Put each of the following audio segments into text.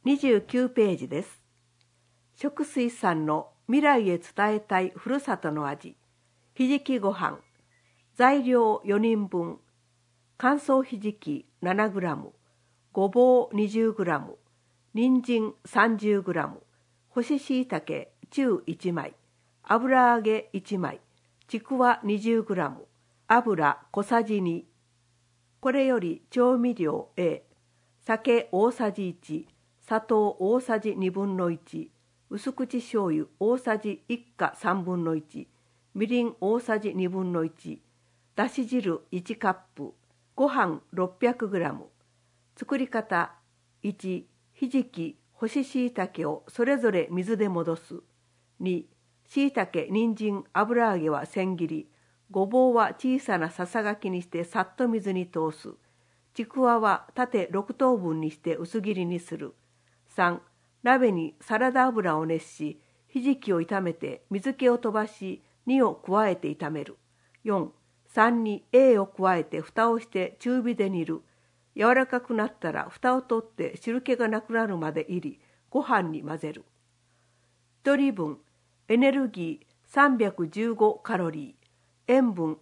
29ページです。食水さんの未来へ伝えたいふるさとの味。ひじきご飯。材料4人分。乾燥ひじき 7g、ごぼう 20g、人参 30g、干し椎茸中1枚、油揚げ1枚、ちくわ 20g、油小さじ2。これより調味料 A、酒大さじ1、砂糖大さじ2分の1、薄口醤油大さじ1か3分の1、みりん大さじ2分の1、だし汁1カップ、ご飯 600g。作り方。1、ひじき、干し椎茸をそれぞれ水で戻す。2、椎茸、人参、油揚げは千切り。ごぼうは小さなささがきにしてさっと水に通す。ちくわは縦6等分にして薄切りにする。3、鍋にサラダ油を熱し、ひじきを炒めて水気を飛ばし、2を加えて炒める。4、3に A を加えて蓋をして中火で煮る。柔らかくなったら蓋を取って汁気がなくなるまで煎り、ご飯に混ぜる。1人分、エネルギー315カロリー、塩分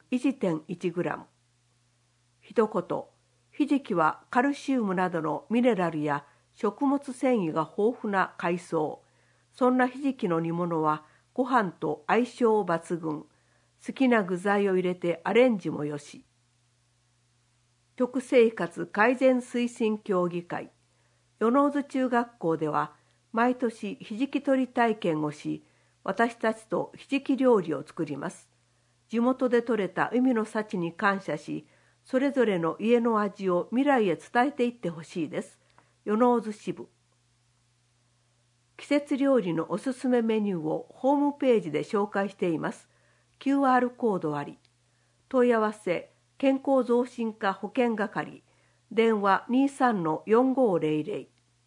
1.1g。一言、ひじきはカルシウムなどのミネラルや食物繊維が豊富な海藻。そんなひじきの煮物はご飯と相性抜群。好きな具材を入れてアレンジもよし。食生活改善推進協議会。与野津中学校では毎年ひじき取り体験をし、私たちとひじき料理を作ります。地元で採れた海の幸に感謝し、それぞれの家の味を未来へ伝えていってほしいです。与野津支部。季節料理のおすすめメニューをホームページで紹介しています。QR コードあり。問い合わせ、健康増進課保健係。電話 23-4500。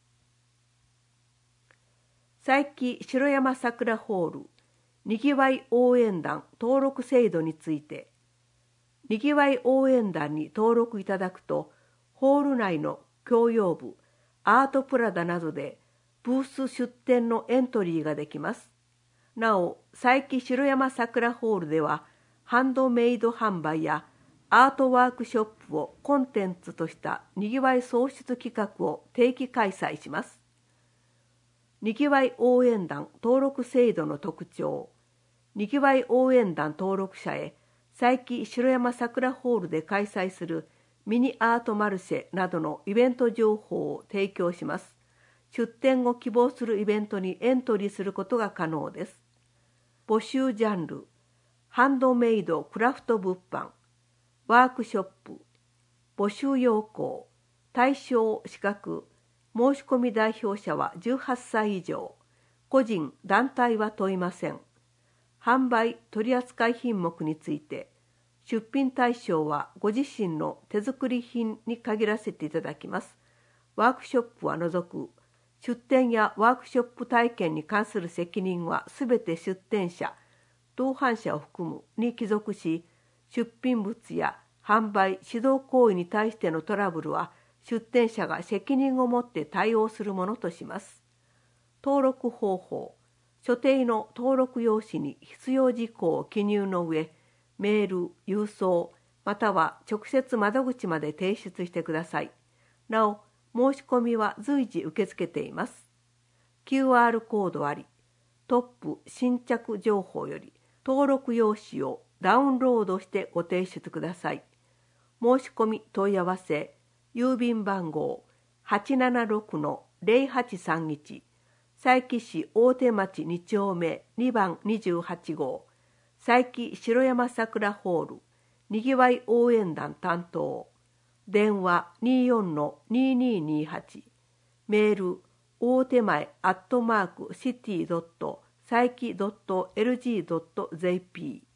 佐伯城山桜ホールにぎわい応援団登録制度について。にぎわい応援団に登録いただくと、ホール内の共用部、アートプラダなどでブース出展のエントリーができます。なお、佐伯城山桜ホールでは、ハンドメイド販売やアートワークショップをコンテンツとしたにぎわい創出企画を定期開催します。にぎわい応援団登録制度の特徴。にぎわい応援団登録者へ、佐伯城山桜ホールで開催するミニアートマルシェなどのイベント情報を提供します。出展を希望するイベントにエントリーすることが可能です。募集ジャンル、ハンドメイドクラフト物販、ワークショップ、募集要項、対象資格、申し込み代表者は18歳以上、個人・団体は問いません。販売・取扱品目について、出品対象はご自身の手作り品に限らせていただきます。ワークショップは除く、出展やワークショップ体験に関する責任はすべて出展者、同伴者を含むに帰属し、出品物や販売・指導行為に対してのトラブルは出展者が責任を持って対応するものとします。登録方法。所定の登録用紙に必要事項を記入の上、メール、郵送、または直接窓口まで提出してください。なお、申し込みは随時受け付けています。QR コードあり、トップ新着情報より登録用紙をダウンロードしてご提出ください。申し込み問い合わせ、郵便番号 876-0831、佐伯市大手町2丁目2番28号、佐伯城山桜ホール、にぎわい応援団担当。電話 24-2228。メール、大手前@city.saiki.lg.jp